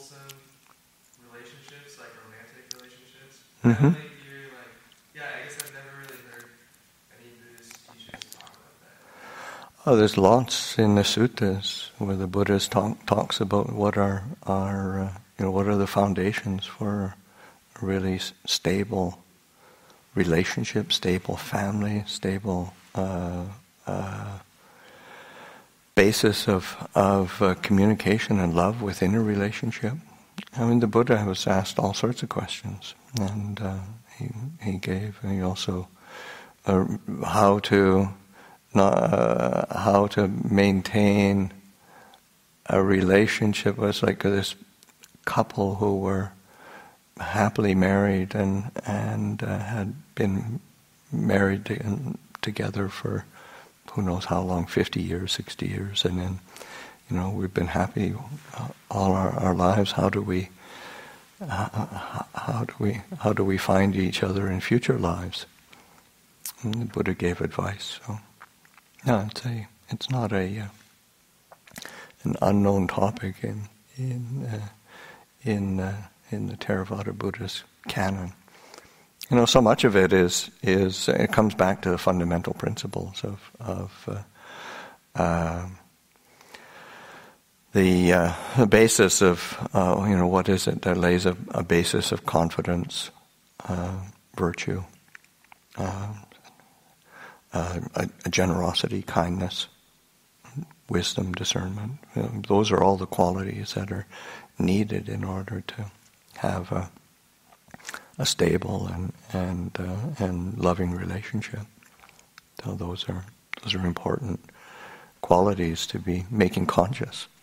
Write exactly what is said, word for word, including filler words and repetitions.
wholesome relationships, like romantic relationships. Mm-hmm. I think you're like, yeah, I guess I've never really heard any Buddhist teachers talk about that. Oh, there's lots in the suttas where the Buddha talk, talks about what are our, uh, you know, what are the foundations for a really s- stable relationship, stable family, stable uh, uh, basis of of uh, communication and love within a relationship. I mean, the Buddha was asked all sorts of questions, and uh, he he gave. And he also uh, how to not, uh, how to maintain a relationship. It was like this couple who were happily married and and uh, had been married to, together for who knows how long, fifty years, sixty years, and then, you know, we've been happy all our, our lives. How do we uh, how do we how do we find each other in future lives? And the Buddha gave advice. So no, it's a it's not a uh, an unknown topic in in uh, in uh, in the Theravada Buddhist canon. You know, so much of it is is it comes back to the fundamental principles of of uh, uh, the uh, the basis of uh, you know, what is it that lays a, a basis of confidence, uh, virtue, uh, uh, a, a generosity, kindness, wisdom, discernment. You know, those are all the qualities that are needed in order to have a a stable and and uh, and loving relationship. So those are those are important qualities to be making conscious.